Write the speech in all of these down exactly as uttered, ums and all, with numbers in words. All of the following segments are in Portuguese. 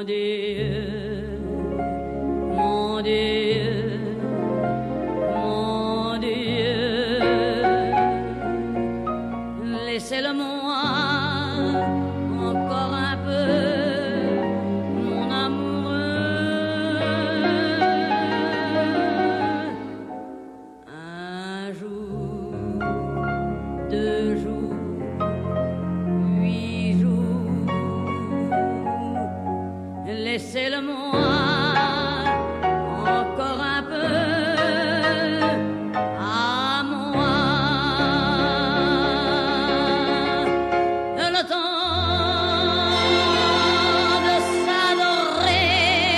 Dieu, mon Dieu, mon Dieu, laissez-le-moi encore un peu, mon amoureux. Un jour, deux jours, huit jours, laissez-le-moi encore un peu à moi. Le temps de s'adorer,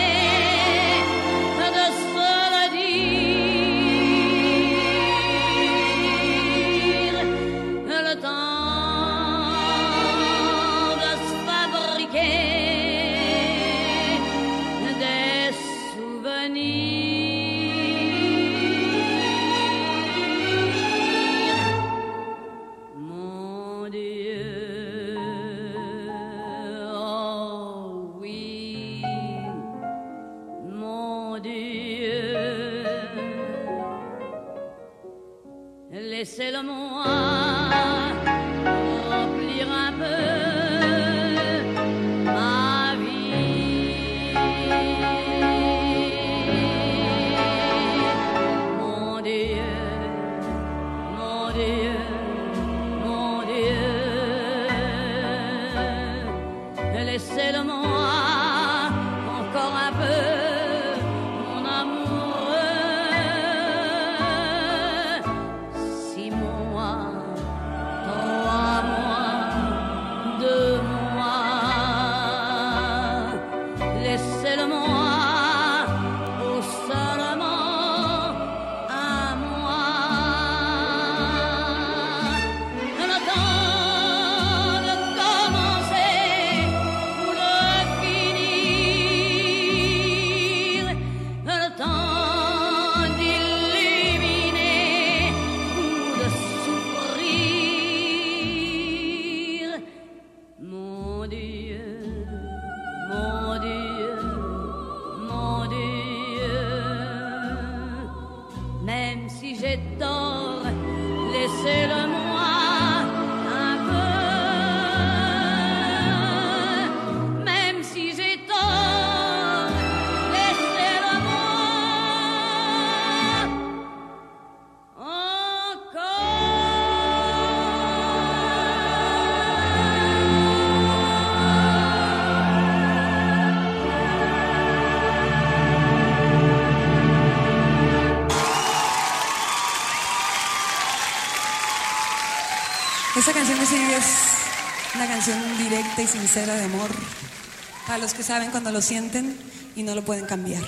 de se le dire, le temps de se fabriquer des souvenirs. Mon Dieu, oh oui, mon Dieu, laissez-le-moi remplir un peu ma vie. Mon Dieu, mon Dieu, mon Dieu, laissez-le-moi encore un peu, mon amoureux. Six mois, trois mois, deux mois, laissez-le-moi ou seulement un mois. Le temps de commencer ou de finir, le temps d'illuminer ou de souffrir. Mon Dieu, mon Dieu, mon Dieu, même si j'ai tort, laissez-le-moi un peu. Même si j'ai tort, laissez-le-moi Esta canción de Silvia es una canción directa y sincera de amor para los que saben cuando lo sienten y no lo pueden cambiar.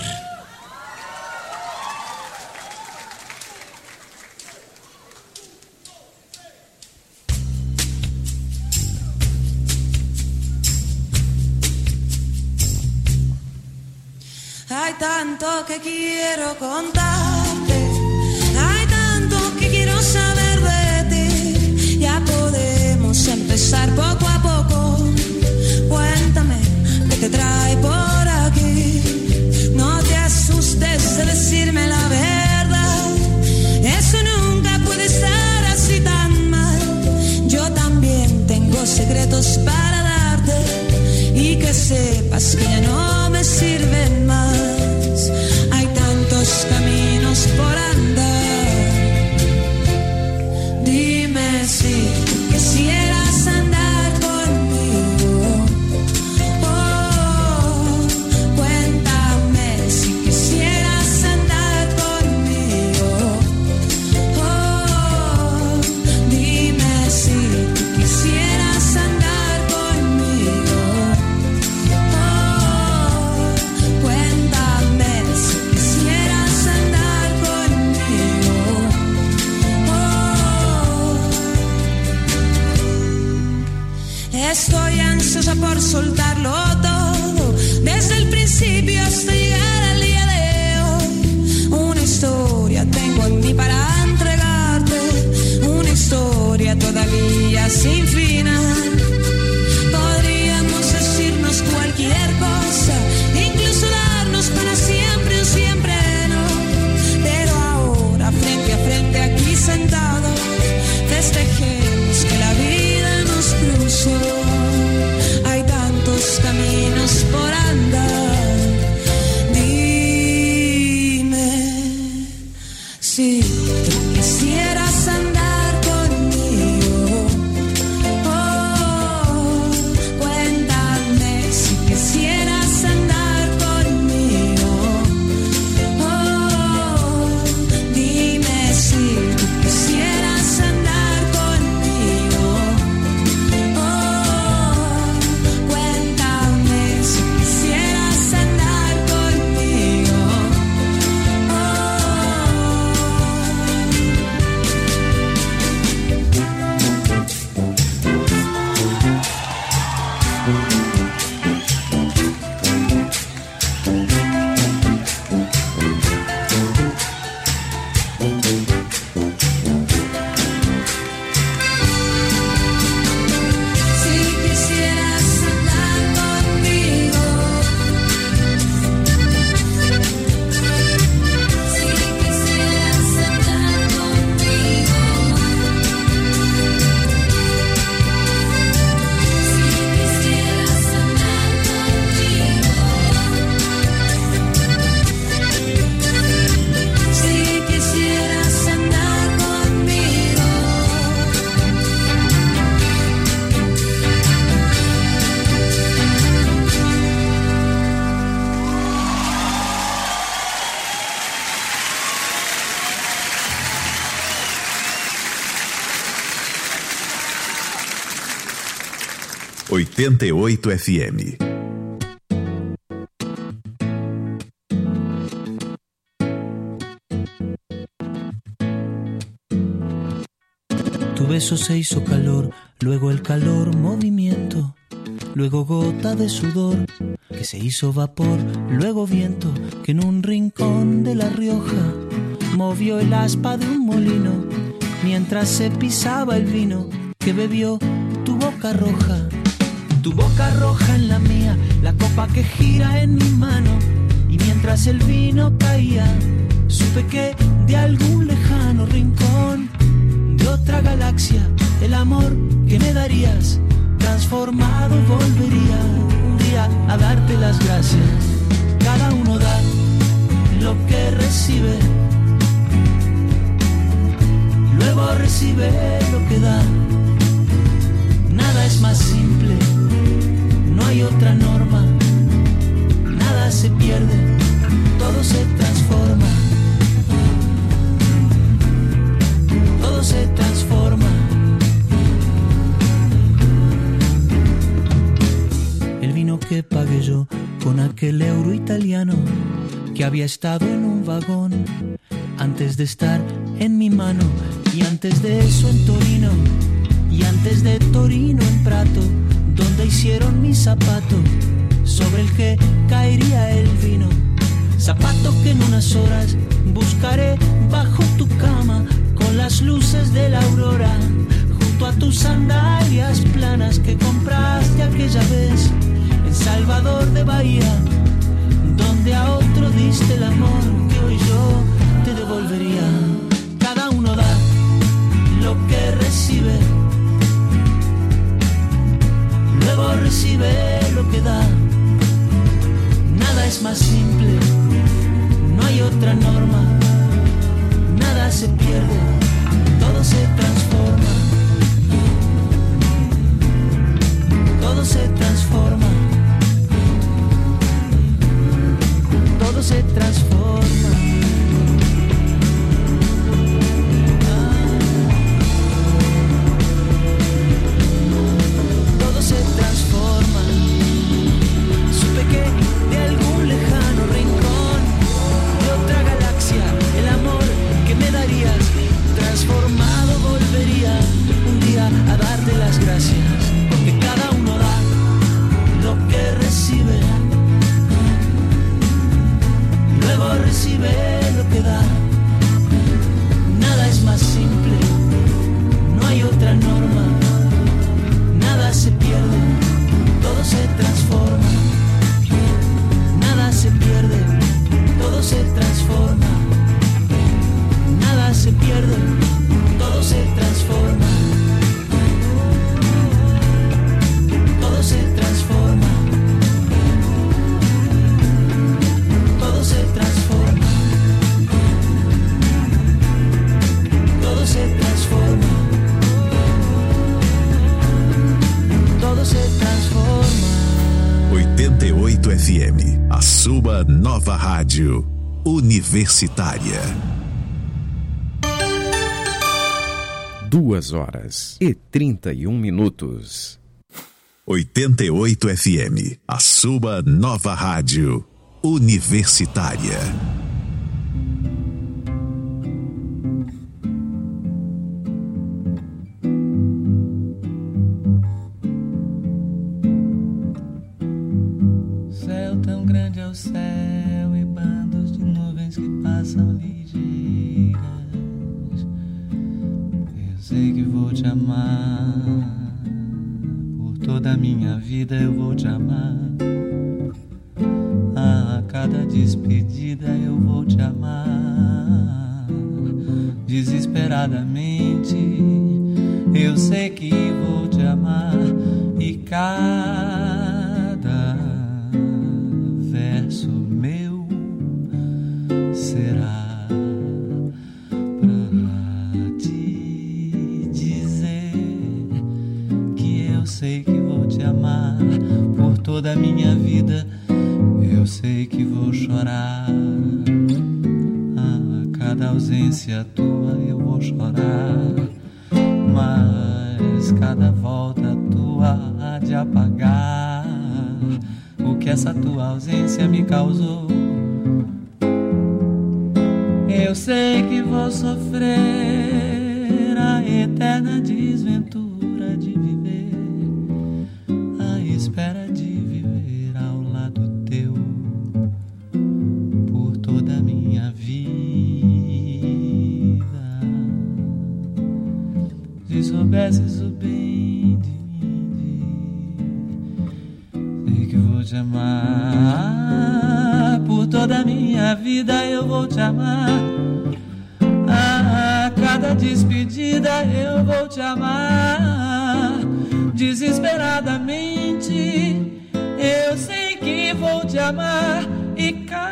Hay tanto que quiero contarte, hay tanto que quiero saber de ti. Ya podemos empezar poco a poco. Cuéntame qué te trae por aquí. No te asustes de decirme la verdad. Eso nunca puede estar así tan mal. Yo también tengo secretos para darte y que sepas que ya no me sirven más. Hay tantos caminos por andar. Dime si quisieras andar conmigo. Oh, cuéntame si quisieras andar conmigo. Oh, dime si quisieras andar conmigo. Oh, cuéntame si quisieras andar conmigo. Oh, estoy ansiosa por soltarlo todo, desde el principio hasta llegar al día de hoy. Una historia tengo en mí para entregarte, una historia todavía sin final. Podríamos decirnos cualquier cosa Si tú quisieras andar conmigo, oh, cuéntame si quisieras andar conmigo, oh, dime si tú quisieras andar conmigo, oh, cuéntame si quisieras andar conmigo, oitenta e oito F M. Tu beso se hizo calor, luego el calor movimiento, luego gota de sudor que se hizo vapor, luego viento que en un rincón de La Rioja movió el aspa de un molino mientras se pisaba el vino que bebió tu boca roja. Tu boca roja en la mía, la copa que gira en mi mano. Y mientras el vino caía, supe que de algún lejano rincón de otra galaxia, el amor que me darías, transformado volvería un día a darte las gracias. Cada uno da lo que recibe, luego recibe lo que da. Nada es más simple, no hay otra norma, nada se pierde, todo se transforma, todo se transforma. El vino que pagué yo con aquel euro italiano que había estado en un vagón antes de estar en mi mano, y antes de eso en Torino, y antes de Torino en Prato, donde hicieron mi zapato, sobre el que caería el vino. Zapato que en unas horas buscaré bajo tu cama, con las luces de la aurora, junto a tus sandalias planas que compraste aquella vez en Salvador de Bahía, donde a otro diste el amor que hoy yo te devolvería. Cada uno da lo que recibe, luego recibe lo que da. Nada es más simple, no hay otra norma, nada se pierde, todo se transforma, todo se transforma, todo se transforma. Se transforma. Supe que de algún lejano rincón de otra galaxia, el amor que me darías, transformado volvería un día a darte las gracias, porque cada uno da lo que recibe, luego recibe lo que da. Nada es más simple, no hay otra norma, nada se pierde, todo se transforma. Nada se pierde, todo se transforma. Nada se pierde, todo se transforma. F M, a sua nova rádio universitária. Duas horas e trinta e um minutos. oitenta e oito F M, a sua nova rádio universitária. Céu tão grande é o céu e bandos de nuvens que passam ligeiras. Eu sei que vou te amar. Toda a minha vida eu vou te amar. A cada despedida eu vou te amar. Desesperadamente eu sei que vou te amar. E cada verso meu será pra te dizer que eu sei que vou te amar por toda a minha vida. Eu sei que vou chorar. A cada ausência tua eu vou chorar. Mas cada volta tua há de apagar o que essa tua ausência me causou. Eu sei que vou sofrer a eterna desventura de viver à espera de viver ao lado teu por toda a minha vida. Se soubesses o bem de mim, sei que vou te amar por toda a minha vida. Eu vou te amar. A cada despedida eu vou te amar. Desesperadamente eu sei que vou te amar. E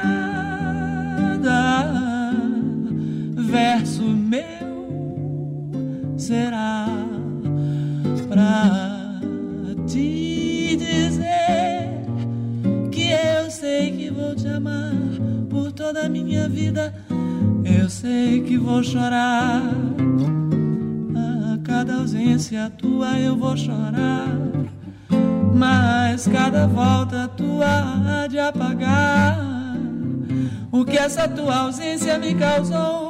cada verso meu será pra te dizer que eu sei que vou te amar por toda a minha vida. Eu sei que vou chorar. A cada ausência tua eu vou chorar. Mas cada volta tua há de apagar o que essa tua ausência me causou.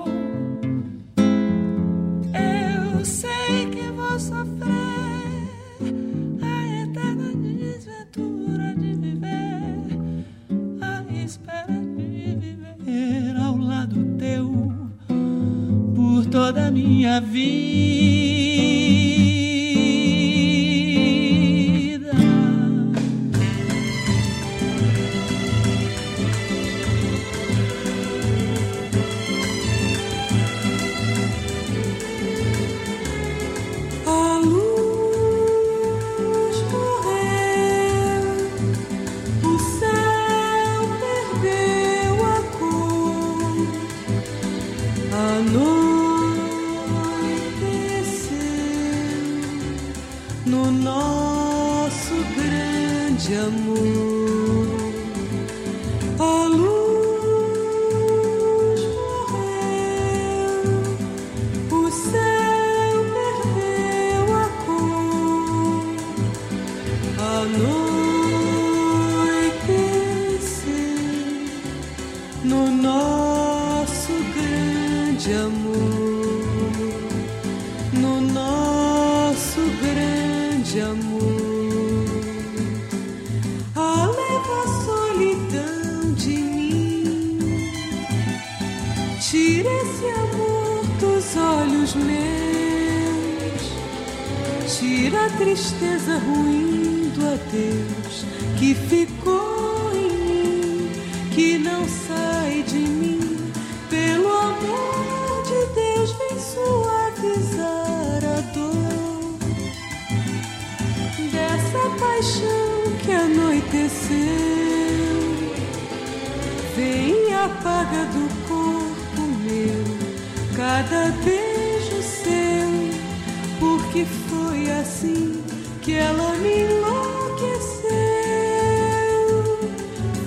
Eu sei que vou sofrer a eterna desventura de viver à espera de viver ao lado teu por toda a minha vida. A luz morreu, o céu perdeu a cor, a anoiteceu no nosso grande amor. A luz morreu, o céu perdeu a cor, anoiteceu no nosso grande amor, no nosso grande amor. Ah, leva a solidão de mim, tira esse amor dos olhos meus, tira a tristeza ruim do adeus que ficou em mim, que não sai de mim. Pelo amor de Deus, vem suavizar a dor dessa paixão que anoiteceu. Vem e apaga do corpo meu cada beijo seu, porque foi assim que ela me enlouqueceu.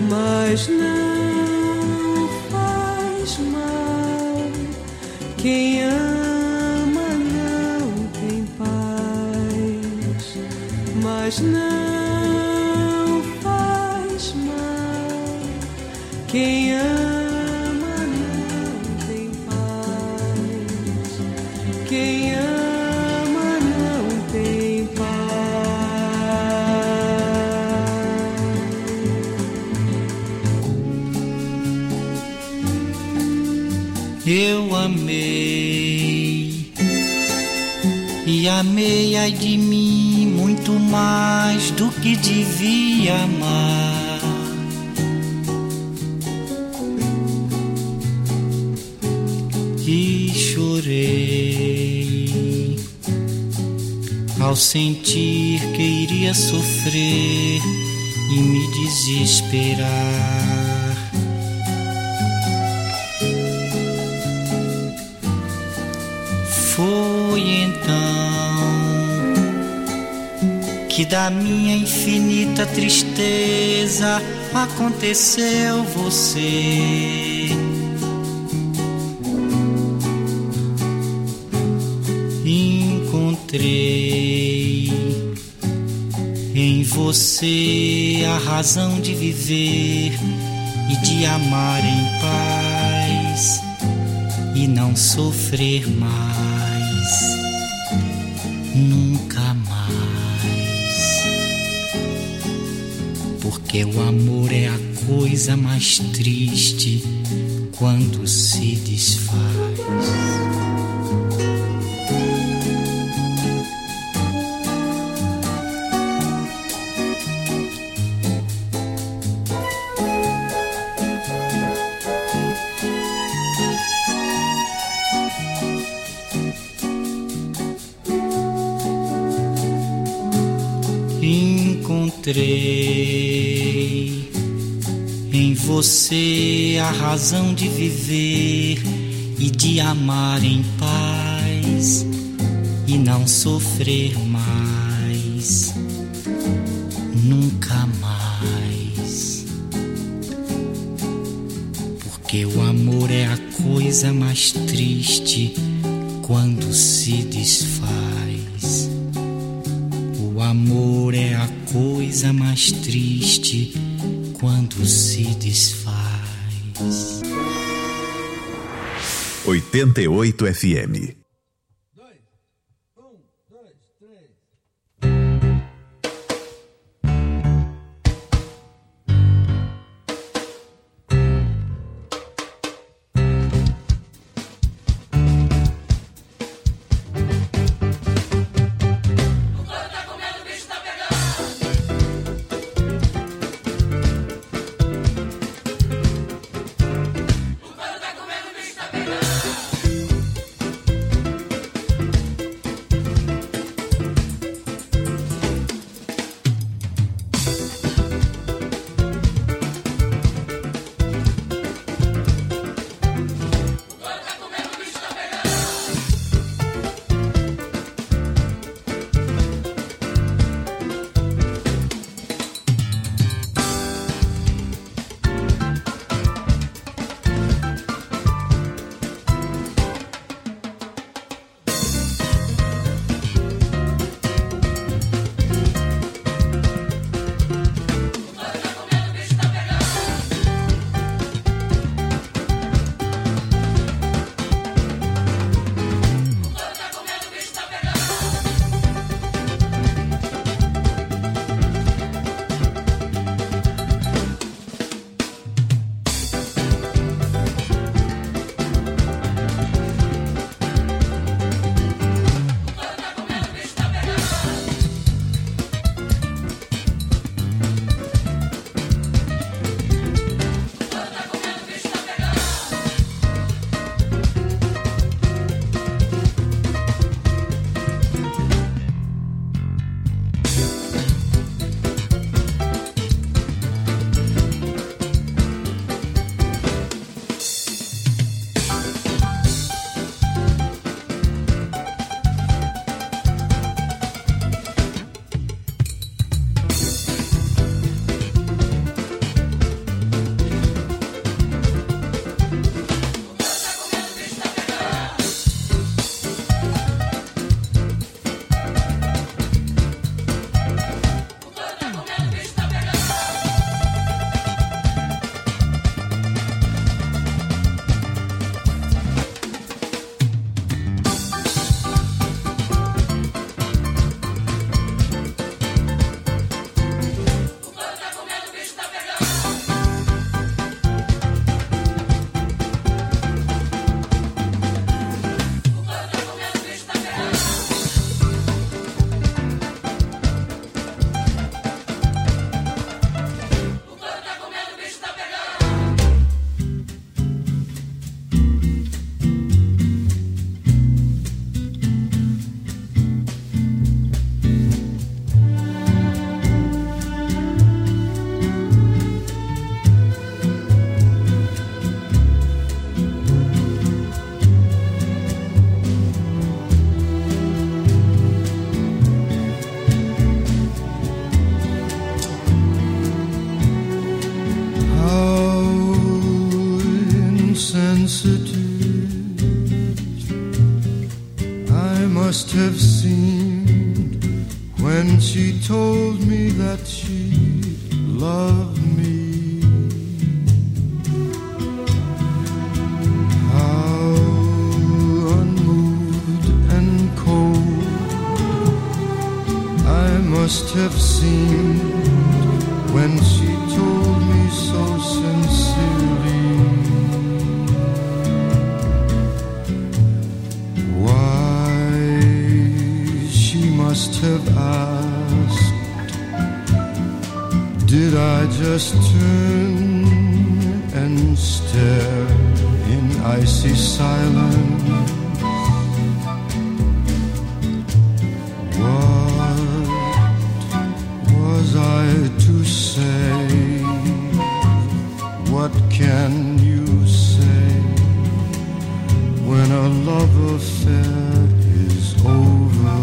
mas não faz mal. Quem ama não tem paz, mas não faz mal. Quem ama não tem paz, quem ama não tem paz. Eu amei e amei ai de mim muito mais do que devia amar. E chorei ao sentir que iria sofrer e me desesperar. Foi então que da minha infinita tristeza aconteceu você. Encontrei em você a razão de viver e de amar em paz e não sofrer mais. Nunca mais, porque o amor é a coisa mais triste quando se desfaz. Encontrei em você a razão de viver e de amar em paz e não sofrer mais. Nunca mais, porque o amor é a coisa mais triste quando se desfaz. O amor é a coisa mais triste quando se desfaz. oitenta e oito F M. must have seemed when she told me that she loved me. How unmoved and cold I must have seemed when she told me so sincerely. Must have asked, did I just turn and stare in icy silence? What was I to say? What can you say when a love affair is over?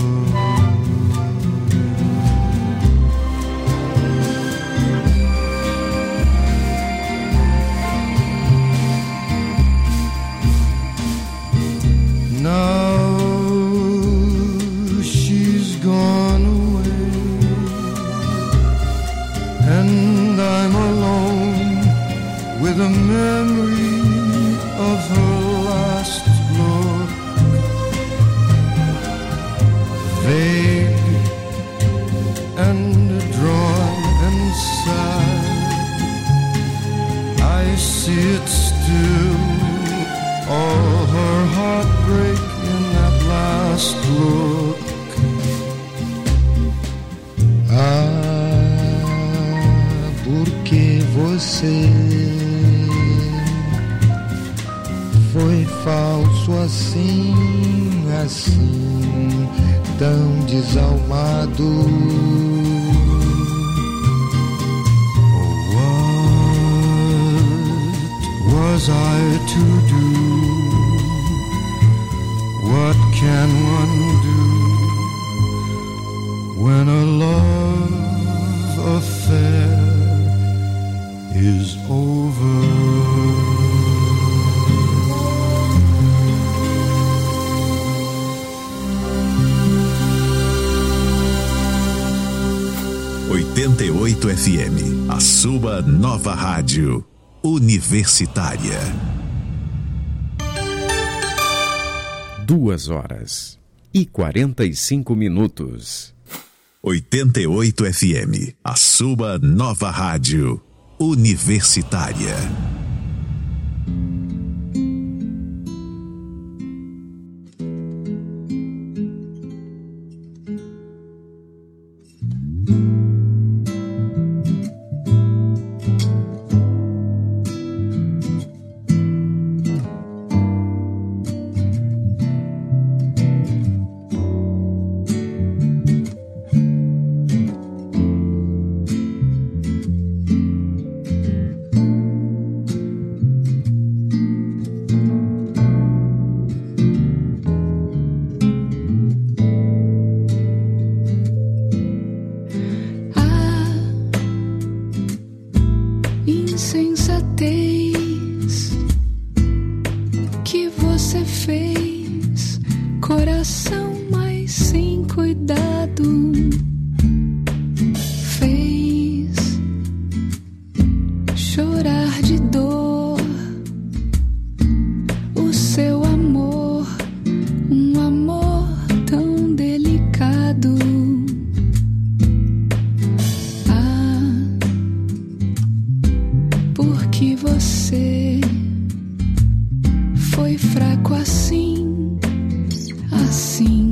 Now she's gone away, and I'm alone with a memory of her last look, vague and drawn and sad. I see it still, all her heartbreak in that last look. Ah, porque você foi falso assim, assim, tão desalmado. What was I to do? What can one do when a love affair is over? oitenta e oito F M, a sua nova rádio universitária. Duas horas e quarenta e cinco minutos. oitenta e oito F M, a sua nova rádio universitária. Você foi fraco assim, assim.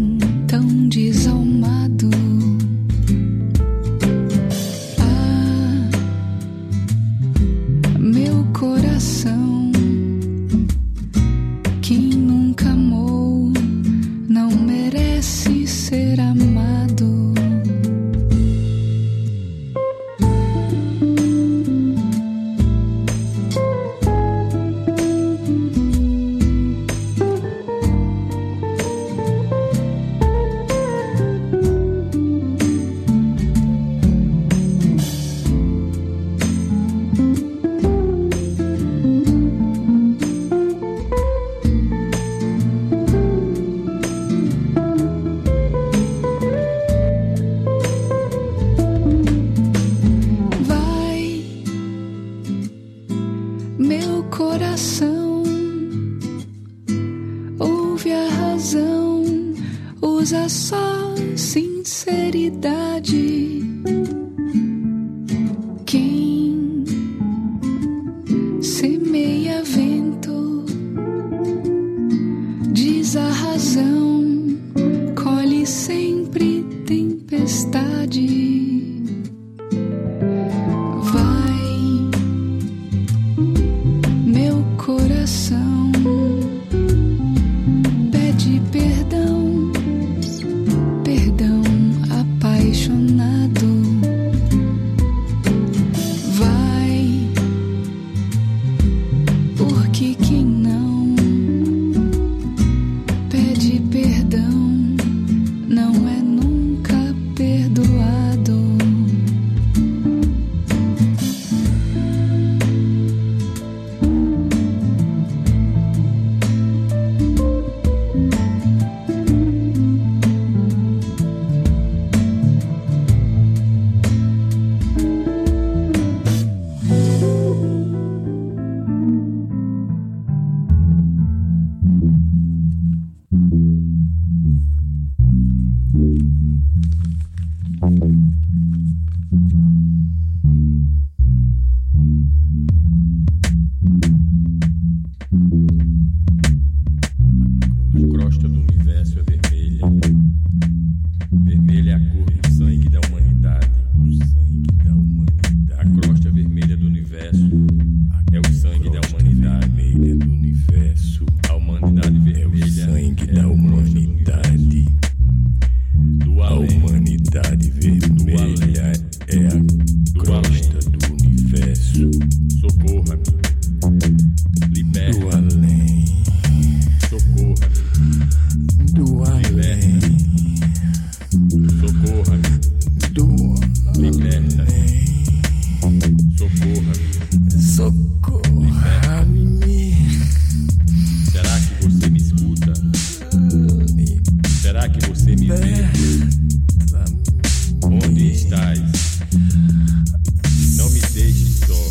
universo. Socorra-me. Liberta. Do além. Socorra-me. Do além. Socorra-me. Do Liberta. além. Socorra-me. Socorra-me. Será que você me escuta? Será que você me vê? Onde estás? Não me deixes só.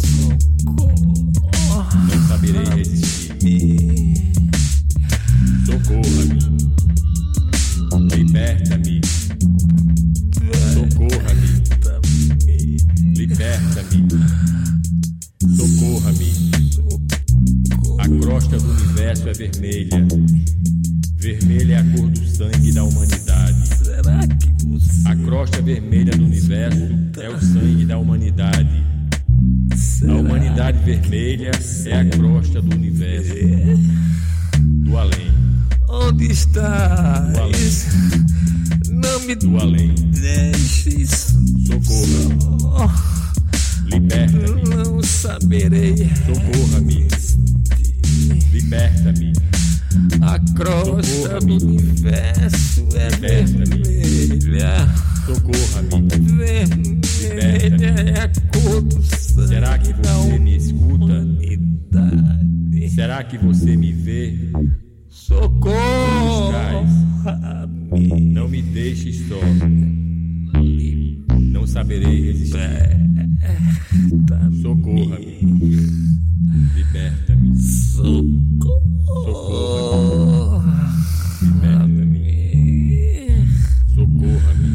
Não saberei resistir. Socorra-me. Liberta-me. Socorra-me. Liberta-me. Socorra-me. A crosta do universo é vermelha. Vermelha é a cor do sangue da humanidade. A crosta vermelha do universo é o sangue da humanidade. A humanidade vermelha é a crosta do universo. Do além. Onde estás? Do além. Não me Do além. deixes. Socorra-me. Liberta-me. Não saberei. Socorra-me. Liberta-me. A crosta do universo é vermelha. Socorra-me. Vermelha é a cor do sangue. Será que você me escuta? Humanidade. Será que você me vê? Socorro-me. Não me deixes só. Não saberei resistir. Socorra-me. Liberta-me. Socorra-me. Socorra-me.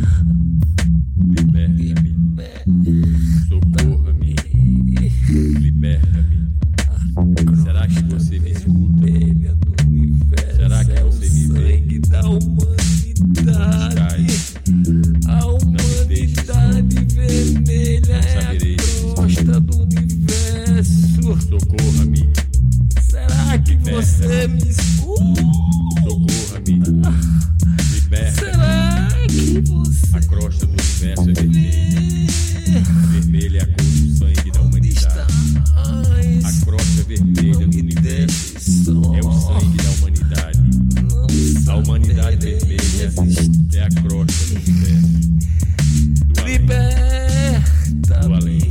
Liberta-me. Socorra-me. Liberta-me. Será que você me escuta? Será que você me vê? Da humanidade. A humanidade vermelha é a crosta do universo. Socorra-me. Será que você me escuta? Socorra-me. Liberta-me. Será que você A crosta do universo é vermelha. Vermelha é a cor do sangue da humanidade. A crosta vermelha do universo é o sangue da humanidade. A humanidade vermelha é a crosta do universo. Do além. liberta Do além.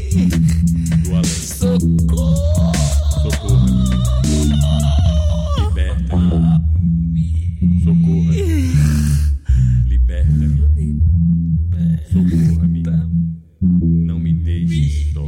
Do além. Socorro. Socorra-me. Liberta-me. Socorra-me. Liberta-me. Socorra-me. Não me deixes só.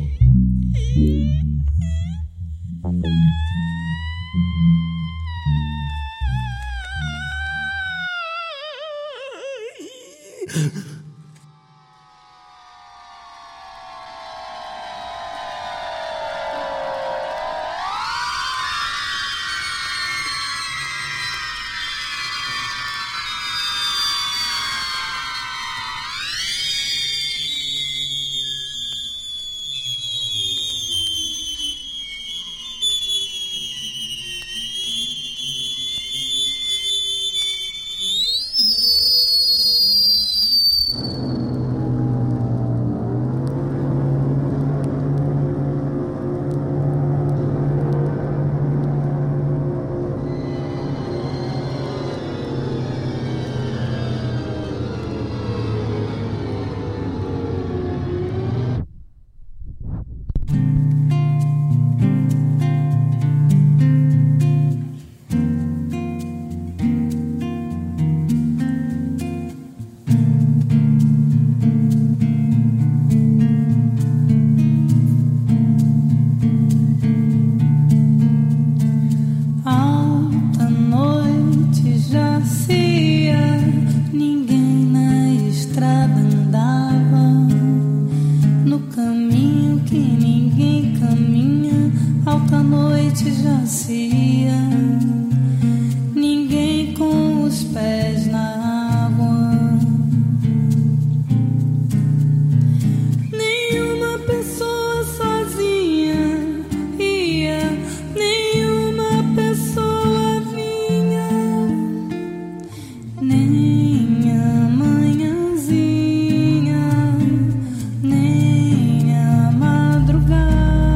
Nem a manhãzinha, nem a madrugada.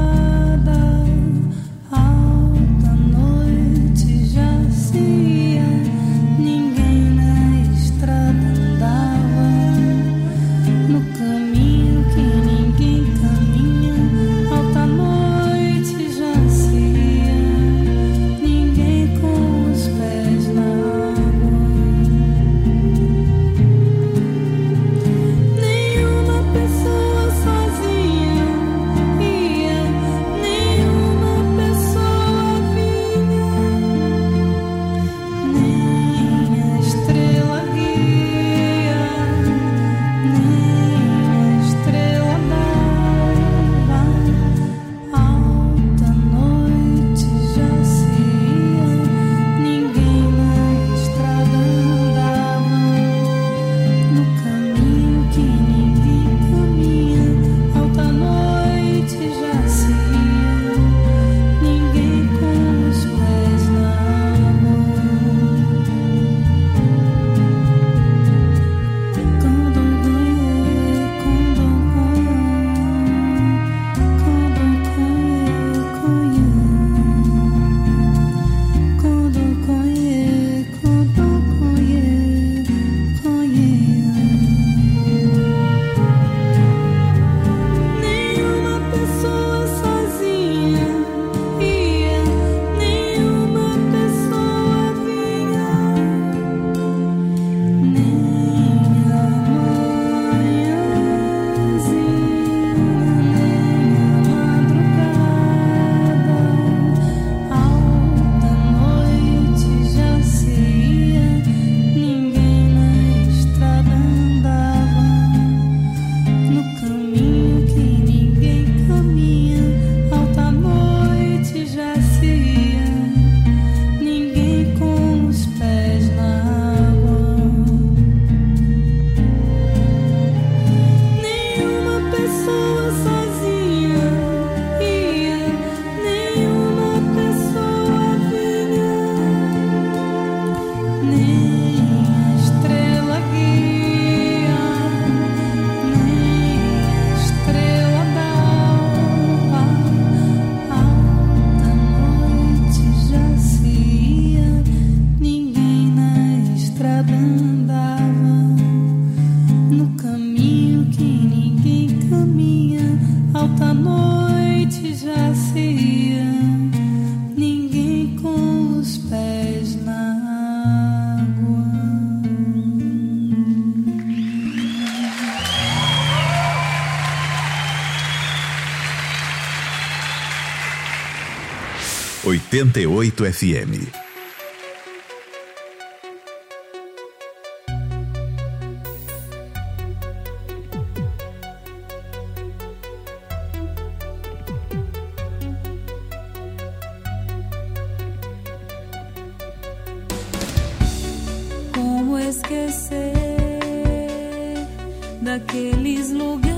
oitenta e oito F M. Como esquecer daqueles lugares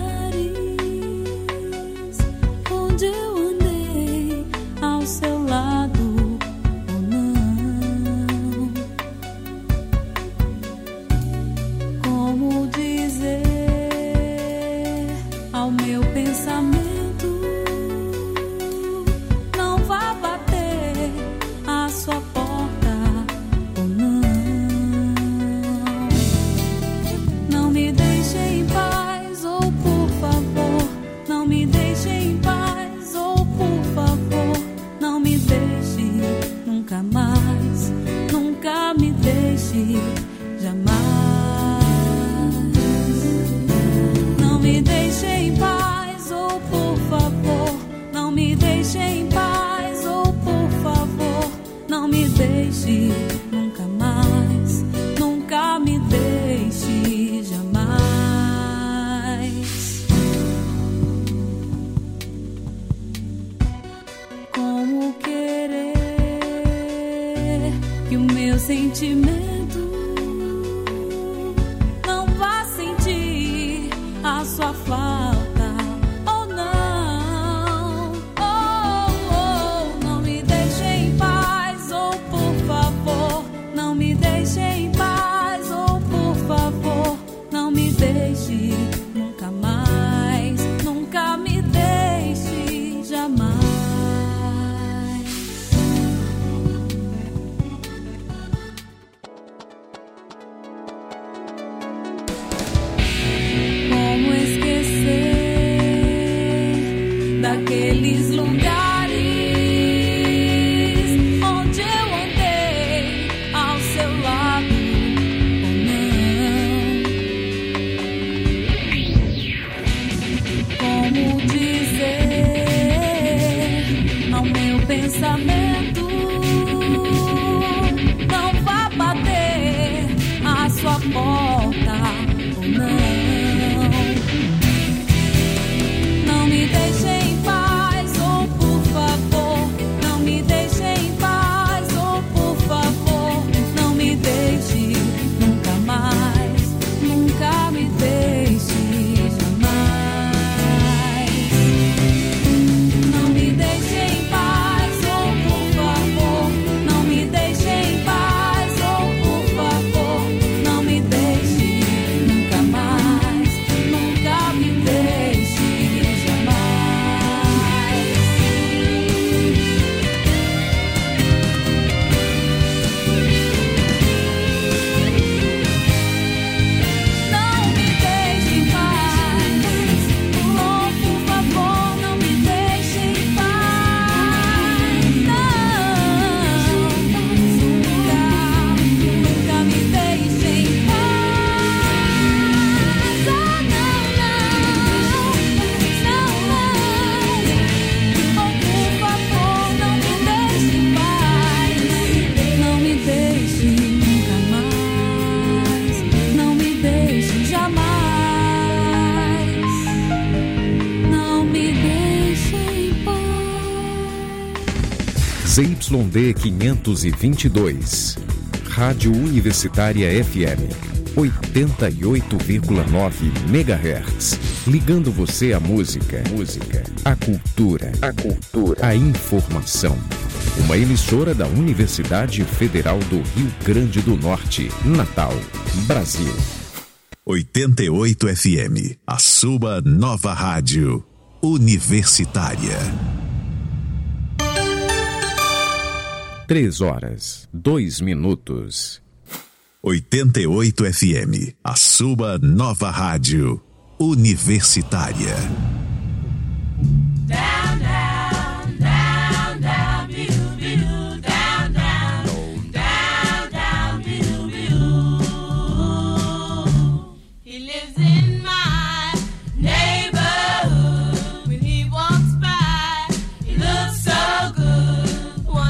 onde eu andei ao seu lado ou não? Como dizer ao meu pensamento: não vá bater a sua porta ou não? Não me deixe em paz, ou por favor, não me deixe em paz, ou por favor, não me deixe nunca mais, nunca me deixe jamais. Não me deixe em paz, ou por favor, não me deixe em paz, ou por favor, não me deixe nunca mais, nunca me deixe jamais. Como querer que o meu sentimento não vá sentir a sua falta ou não? Oh, oh, não me deixe em paz, ou por favor, não me deixe em paz, ou por favor, não me deixe nunca mais, nunca me deixe jamais. Como esquecer daqueles lugares onde eu andei ao seu lado ou não? Como dizer ao meu pensamento: não vá bater a sua porta ou não? Não me deixe em paz, ou por favor, não me deixe em paz, ou por favor, não me deixe nunca mais, nunca me deixe jamais. Não me deixe em paz, ou por favor, não me deixe em paz, ou por favor, não me deixe nunca mais, nunca me deixe jamais. Não me deixe em paz, oh, por favor, não me deixe em paz. Não, nunca, nunca me deixe em paz. Oh, não, não, não, oh, por favor, não me deixe em paz. Não me deixe nunca mais, não me deixe jamais. Não me deixe em paz. Z Y D quinhentos e vinte e dois, Rádio Universitária F M, oitenta e oito vírgula nove megahertz, ligando você à música, música, à cultura, à cultura, à informação. Uma emissora da Universidade Federal do Rio Grande do Norte, Natal, Brasil. oitenta e oito F M, a sua nova rádio universitária. Três horas, dois minutos. oitenta e oito F M, a sua nova rádio universitária. Down, down, down, down, biu, biu, down, down, down, down, biu, biu. He lives in my neighborhood. When he walks by, he looks so good.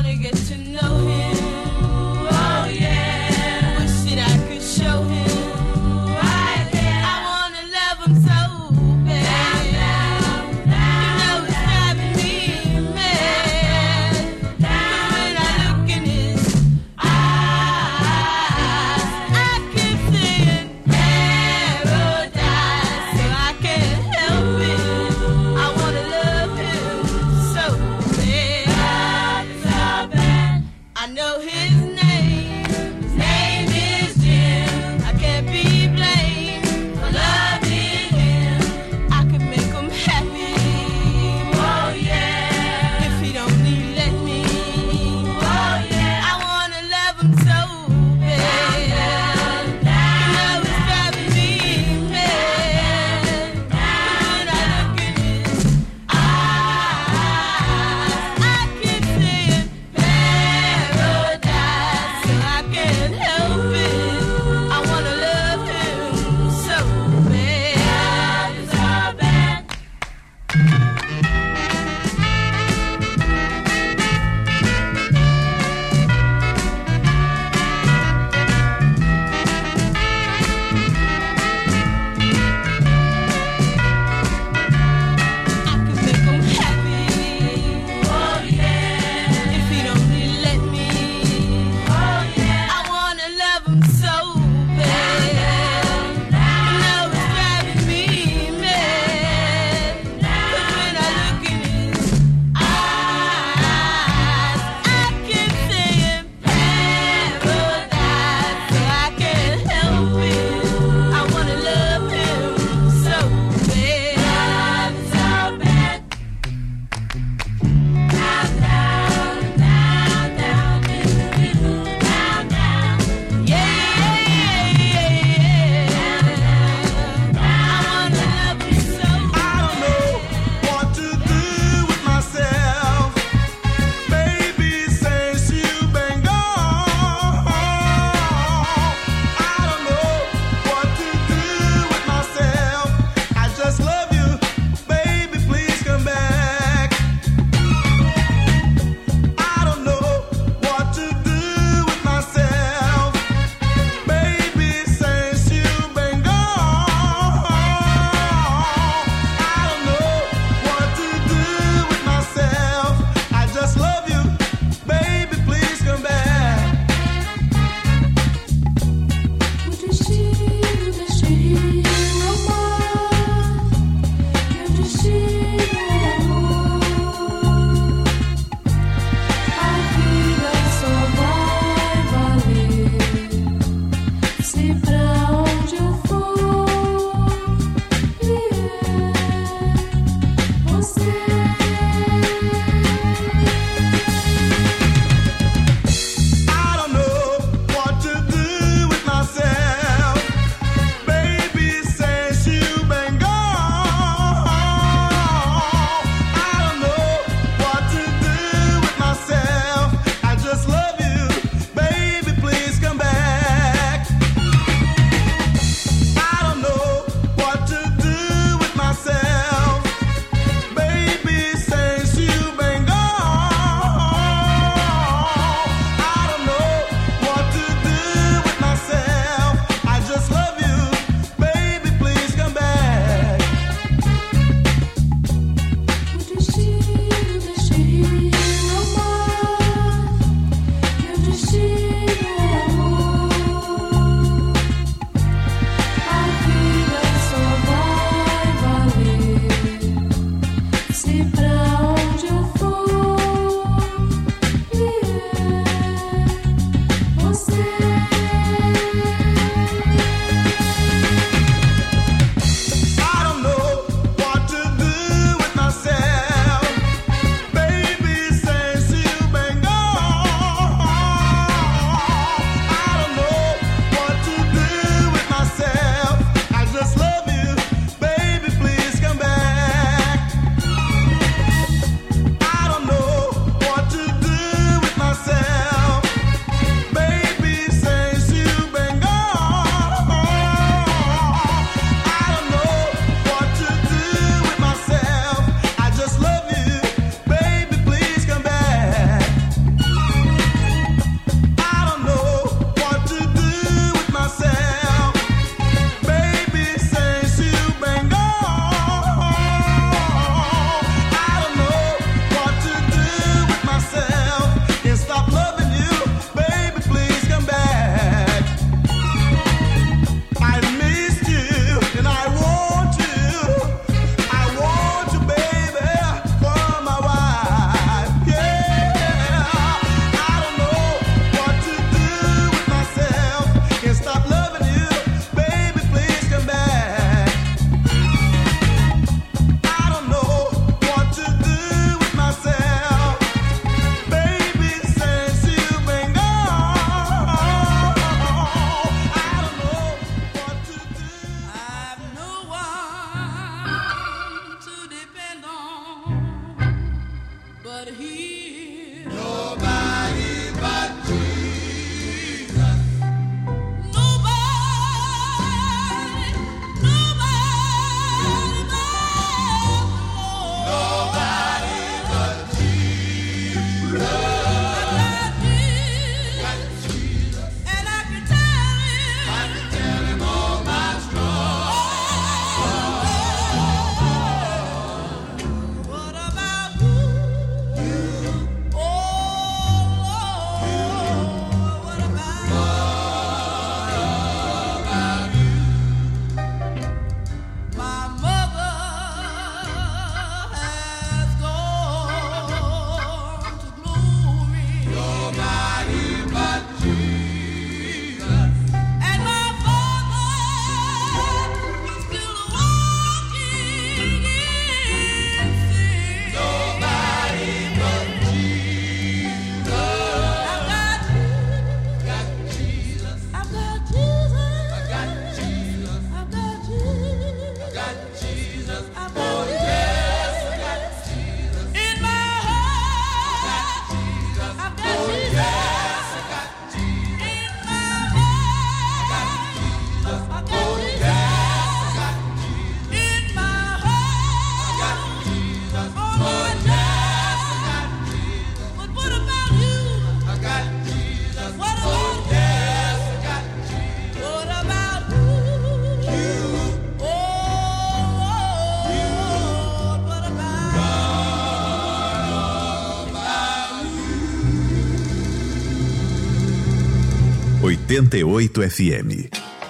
oitenta e oito F M.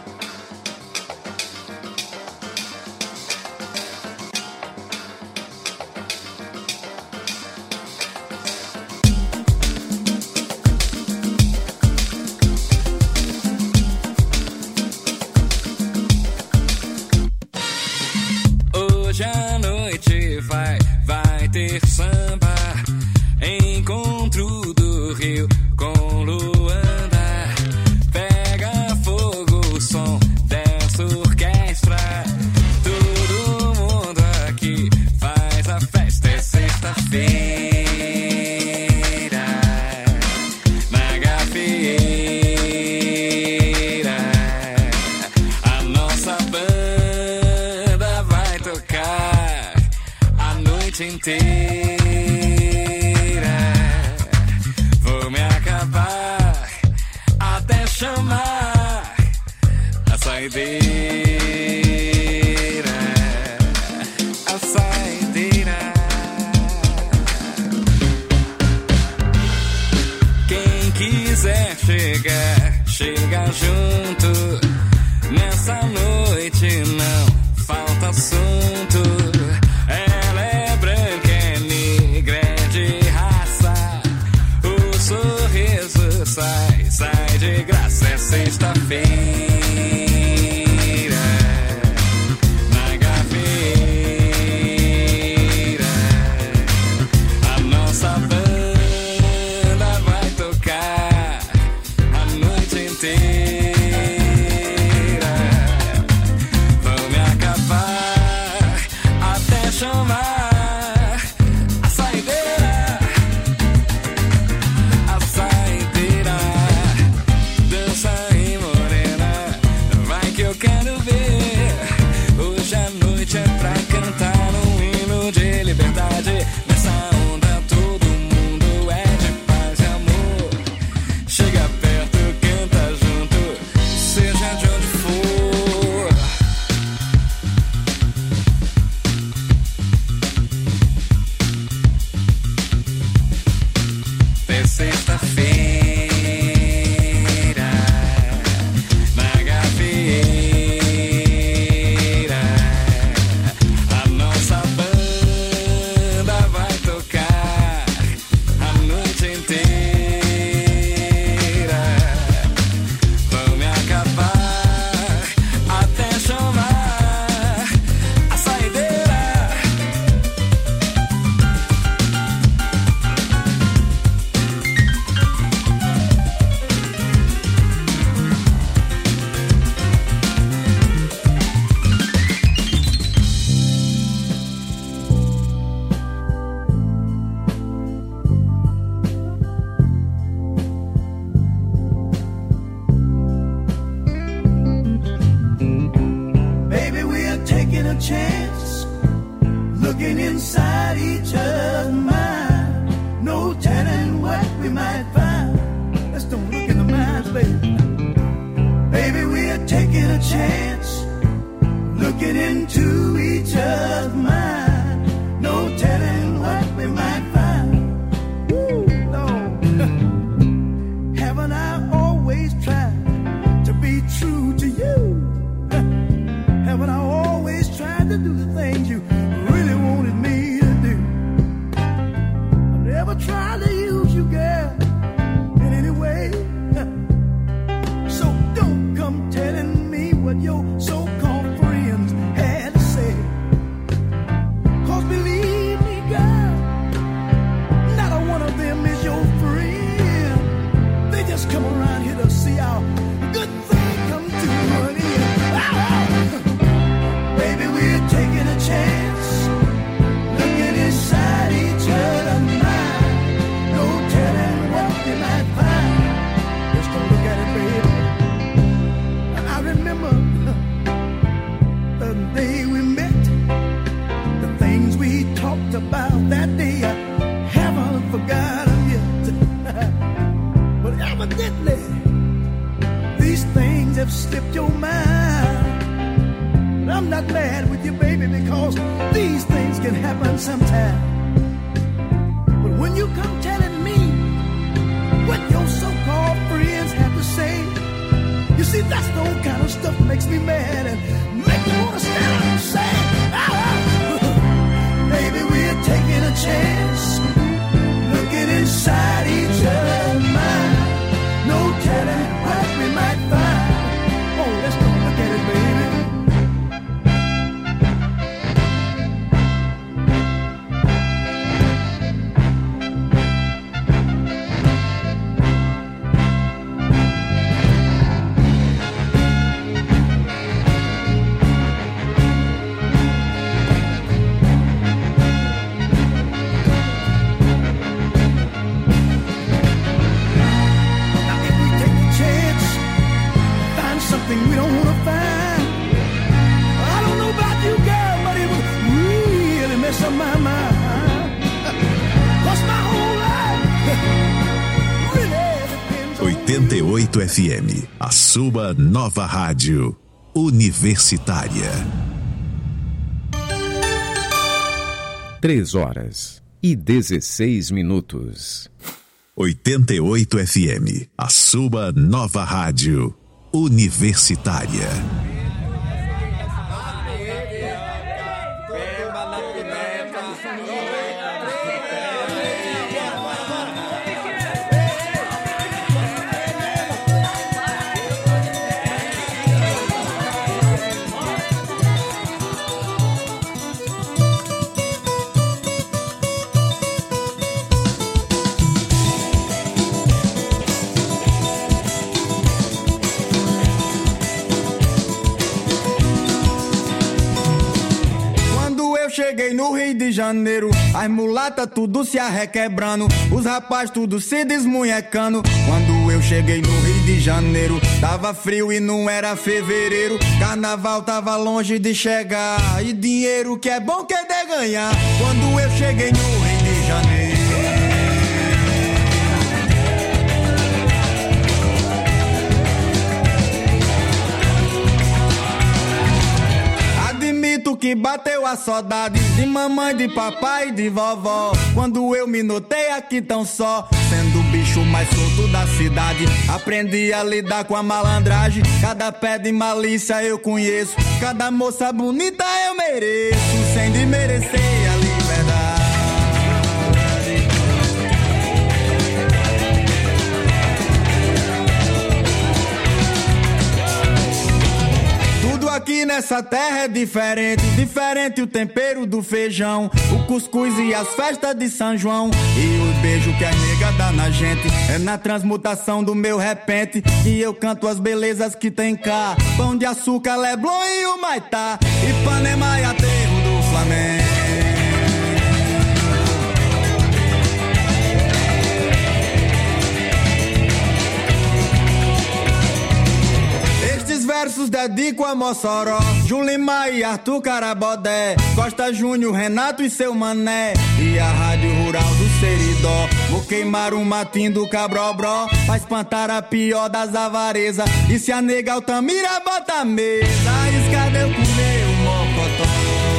Hoje à noite vai, vai ter samba, encontro do Rio com Luanda. Pega fogo o som dessa orquestra, todo mundo aqui faz a festa. É sexta-feira na gafieira, a nossa banda vai tocar a noite inteira. Vou me acabar até chamar a saideira, a saideira. Quem quiser chegar, chega junto. Nessa noite não falta assunto. Ela é branca, chance, looking inside each other's mind. No telling what we might find. Let's don't look in the minds, baby. Baby, we're taking a chance, looking into each other's mind. No telling what we might find. Woo, Lord. Haven't I always tried to be true to you? Haven't I always tried to do the things you really wanted me to do? I never tried to use you, girl, in any way. So don't come telling me what your so-called friends had to say. Cause believe me, girl, not a one of them is your friend. They just come around here to see how good thing come to an end. Ow! Baby, we're taking a chance, looking inside each other's mind. No telling what we might find. Just don't look at it, baby. I remember the day we met, the things we talked about that day. I haven't forgotten yet. But evidently, these things have slipped your mind. But I'm not mad with you, baby, because these things can happen sometime. But when you come telling me what your so-called friends have to say, you see, that's the old kind of stuff that makes me mad and make me want to stand up and say, ah, baby, we're taking a chance, looking inside each other's mind. No telling what we might find. Oh, let's don't look at it, baby. We don't want to find. I don't know about you, girl, but it would really mess up my mind. Cause my whole life really depends on oitenta e oito F M, a sua nova rádio universitária. Três horas e dezesseis minutos. oitenta e oito F M, a sua nova rádio universitária. Cheguei no Rio de Janeiro, as mulatas tudo se arrequebrando, os rapazes tudo se desmunhecando. Quando eu cheguei no Rio de Janeiro, tava frio e não era fevereiro. Carnaval tava longe de chegar, e dinheiro que é bom que é de ganhar. Quando eu cheguei no Rio de Janeiro, que bateu a saudade de mamãe, de papai e de vovó. Quando eu me notei aqui tão só, sendo o bicho mais solto da cidade, aprendi a lidar com a malandragem. Cada pé de malícia eu conheço, cada moça bonita eu mereço, sem desmerecer a liberdade. Aqui nessa terra é diferente, diferente o tempero do feijão, o cuscuz e as festas de São João, e o beijo que a nega dá na gente, é na transmutação do meu repente, que eu canto as belezas que tem cá, pão de açúcar, Leblon e o Maitá, Ipanema e aterro do Flamengo. Estes versos dedico a Mossoró, Julimar e Arthur Carabodé, Costa Júnior, Renato e seu mané, e a Rádio Rural do Seridó. Vou queimar um matinho do Cabrobró pra espantar a pior das avarezas. E se a nega Altamira bota a mesa, arriscado eu comer o mocotó.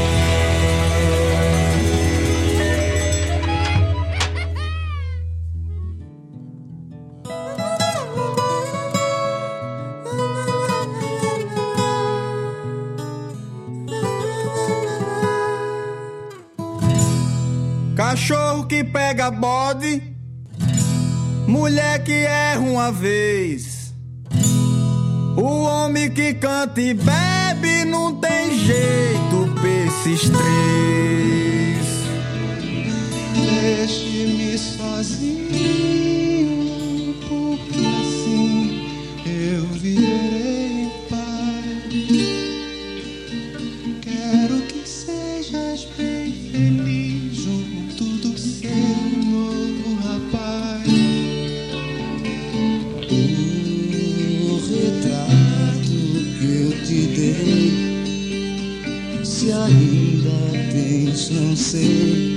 Cachorro que pega bode, mulher que erra uma vez, o homem que canta e bebe não tem jeito pra esses três. Deixe-me sozinho, porque assim eu virei pai. Quero que sejas bem feliz junto do seu novo rapaz. O retrato que eu te dei, se ainda tens, não sei.